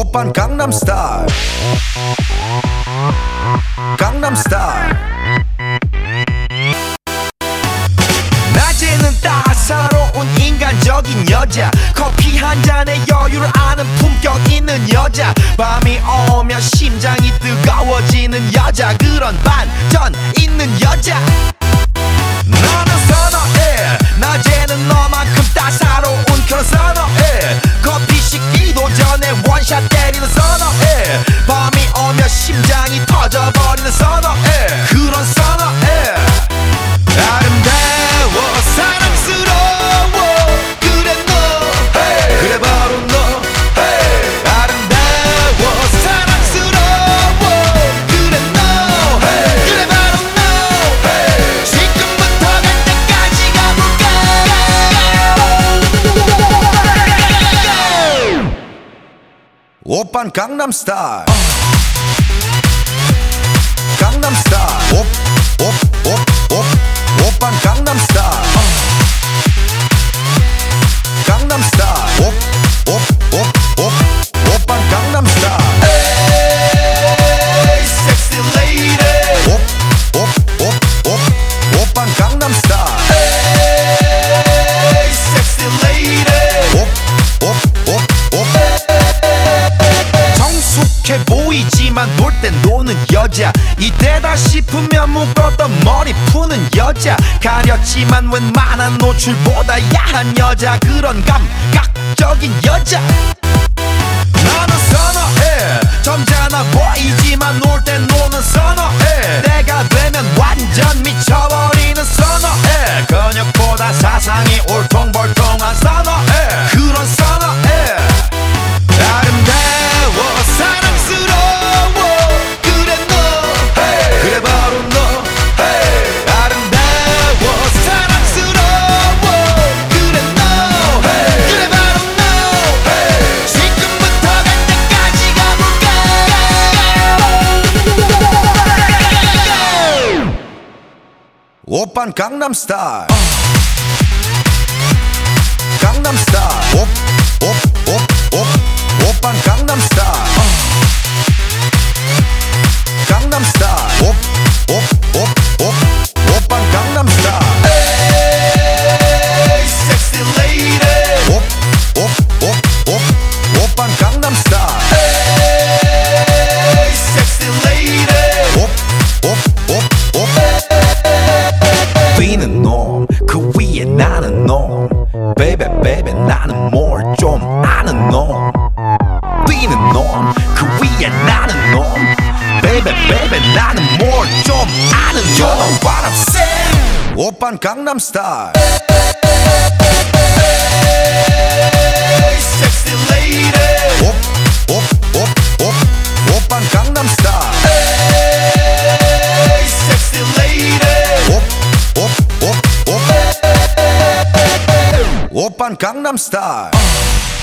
오빤 강남스타일 강남스타일 낮에는 따사로운 인간적인 여자 커피 한 잔에 여유를 아는 품격 있는 여자 밤이 오면 심장이 뜨거워지는 여자 그런 반전 있는 여자 나는 선어해 낮에는 너만큼 따사로운 그런 선어해 커피 식기도 전에 원샷 때리는 선어해 밤이 오면 심장이 터져버리는 선어해 그런 선어해 아름다워 사랑스러워 그래 너 hey. 그래 바로 너 hey. 아름다워 사랑스러워 그래 너 hey. 그래 바로 너 hey. 지금부터 갈 때까지 가볼까 오빤 강남스타일 강남스타일 오빤 강남스타일 강남스타일 오빤 강남스타일 에이 섹시 레이디 오빤 강남스타일 에이 섹시 레이디 성숙해 보이지만 놀 땐 노는 여자 이때다 싶으면 묶었던 머리 푸는 여자 가렸지만 웬만한 노출보다 야한 여자 그런 감각적인 여자 나는 선어해 점잖아 보이지만 놀 땐 노는 선어해 내가 되면 완전 미쳐버리는 선어해 근육보다 사상이 울퉁불퉁한 선어해 그런 선어해 아름다워 사랑스러워 그래 너 hey. 그래 바로 너 hey. 아름다워 사랑스러워 그래 너 hey. 그래 바로 너 hey. 지금부터 갈 때까지 가볼까 오빤 강남스타일 강남스타일 오빤 강남스타일 강남스타일 오빤 강남스타일 에이 섹시 레이디 오빤 강남스타일 에이 섹시 레이디 뛰는 놈 그 위에 나는 놈 베이베 베이베 나는 뭘 좀 아는 놈 뛰는 놈 그 위에 나는 놈 베이베 베이베 나는 뭘 좀 아는 놈 You know what I'm saying 오빤 강남스타일 에이 섹시 레이디 오빤 강남스타일 에이 섹시 레이디 오빤 강남스타일